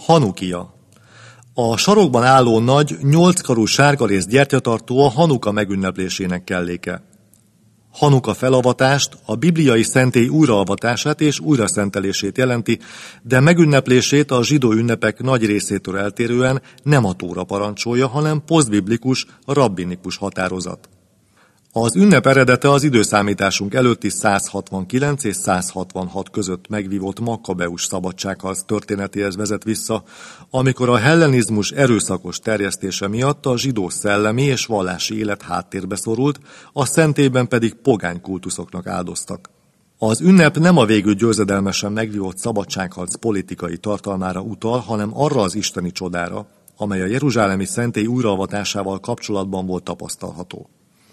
Hanukia. A sarokban álló nagy, 8 karú sárgarész gyertyatartó a Hanuka megünneplésének kelléke. Hanuka felavatást, a bibliai szentély újraavatását és újraszentelését jelenti, de megünneplését a zsidó ünnepek nagy részétől eltérően nem a Tóra parancsolja, hanem posztbiblikus, rabbinikus határozat. Az ünnep eredete az időszámításunk előtti 169 és 166 között megvívott Makkabeus szabadságharc történetéhez vezet vissza, amikor a hellenizmus erőszakos terjesztése miatt a zsidó szellemi és vallási élet háttérbe szorult, a szentélyben pedig pogány kultuszoknak áldoztak. Az ünnep nem a végül győzedelmesen megvívott szabadságharc politikai tartalmára utal, hanem arra az isteni csodára, amely a jeruzsálemi szentély újraavatásával kapcsolatban volt tapasztalható.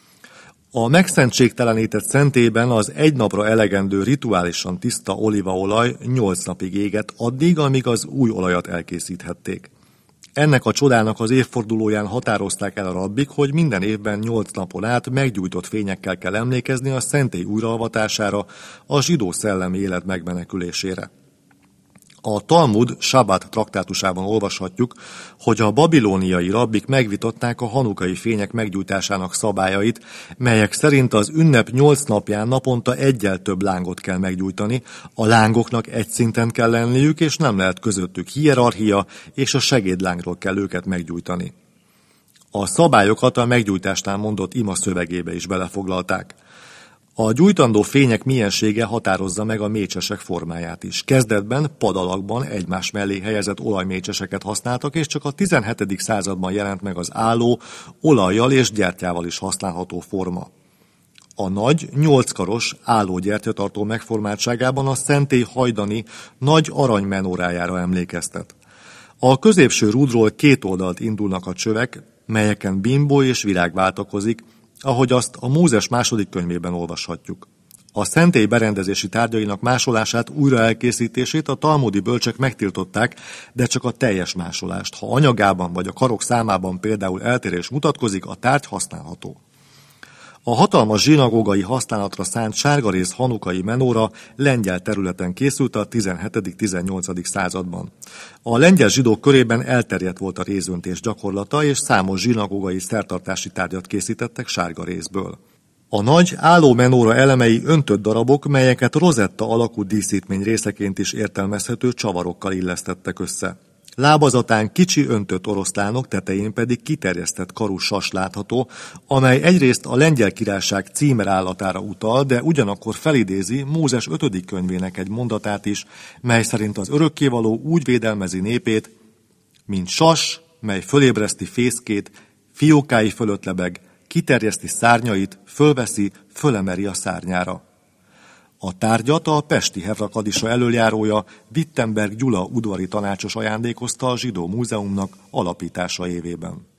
A megszentségtelenített szentélyben az egy napra elegendő rituálisan tiszta olívaolaj 8 napig égett addig, amíg az új olajat elkészíthették. Ennek a csodának az évfordulóján határozták el a rabbik, hogy minden évben 8 napon át meggyújtott fényekkel kell emlékezni a szentély újraavatására, a zsidó szellemi élet megmenekülésére. A Talmud Sabát traktátusában olvashatjuk, hogy a babilóniai rabbik megvitatták a hanukai fények meggyújtásának szabályait, melyek szerint az ünnep 8 napján naponta egyel több lángot kell meggyújtani, a lángoknak egy szinten kell lenniük, és nem lehet közöttük hierarchia, és a segédlángról kell őket meggyújtani. A szabályokat a meggyújtásnál mondott ima szövegébe is belefoglalták. A gyújtandó fények miensége határozza meg a mécsesek formáját is. Kezdetben pad alakban egymás mellé helyezett olajmécseseket használtak, és csak a 17. században jelent meg az álló, olajjal és gyertyával is használható forma. A nagy, 8 karos álló gyertyatartó megformáltságában a szentély hajdani nagy aranymenórájára emlékeztet. A középső rúdról 2 oldalt indulnak a csövek, melyeken bimbó és virág váltakozik, ahogy azt a Mózes második könyvében olvashatjuk. A szentély berendezési tárgyainak másolását, újraelkészítését a talmudi bölcsek megtiltották, de csak a teljes másolást. Ha anyagában vagy a karok számában például eltérés mutatkozik, a tárgy használható. A hatalmas zsinagógai használatra szánt sárgarész hanukai menóra lengyel területen készült a 17.-18. században. A lengyel zsidók körében elterjedt volt a rézöntés gyakorlata, és számos zsinagógai szertartási tárgyat készítettek sárgarészből. A nagy álló menóra elemei öntött darabok, melyeket rozetta alakú díszítmény részeként is értelmezhető csavarokkal illesztettek össze. Lábazatán kicsi öntött oroszlánok, tetején pedig kiterjesztett karú sas látható, amely egyrészt a lengyel királyság címerállatára utal, de ugyanakkor felidézi Mózes 5. könyvének egy mondatát is, mely szerint az örökkévaló úgy védelmezi népét, mint sas, mely fölébreszti fészkét, fiókái fölött lebeg, kiterjeszti szárnyait, fölveszi, fölemeri a szárnyára. A tárgyat a pesti Hevrakadisa elöljárója Wittenberg Gyula udvari tanácsos ajándékozta a Zsidó Múzeumnak alapítása évében.